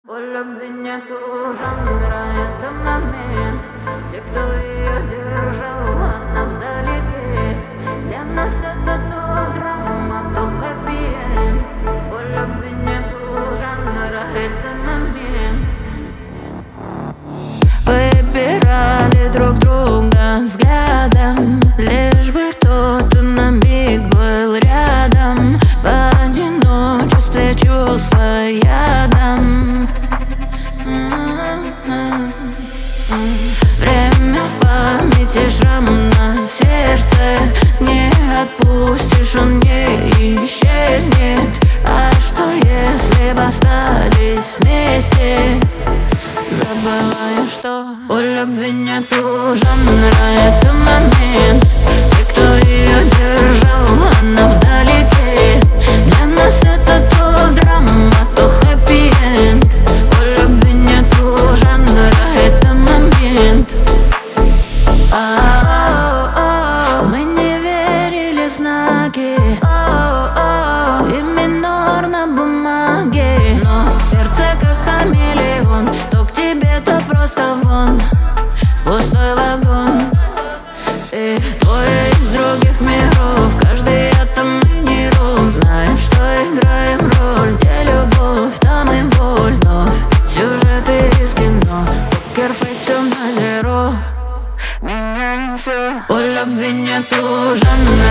У любви нету жанра, это момент. Те, кто ее держал, она вдалеке. Для нас это то драма, то хэппи-энд. У любви нету жанра, это момент. Выбирали друг друга взглядом, лишь бы кто-то на миг был рядом. В одиночестве чувства ядом. Время в памяти, шрам на сердце. Не отпустишь, он не исчезнет. А что если бы остались вместе? Забываю, что у любви нету жанра, это момент. И кто ее держал, она вдалеке. Для нас это то драма, то хэппи-энд. У любви нету жанра, это момент. Мы не верили в знаки, и минор на бумаге. Но сердце как хамелеон, то к тебе, то просто вон, пустой вагон. И двое из других миров, каждый атом и нейрон. Знаем, что играем роль, где любовь, там и боль. Вновь сюжеты из кино, покерфейс, все на зеро. У любви нету жанра.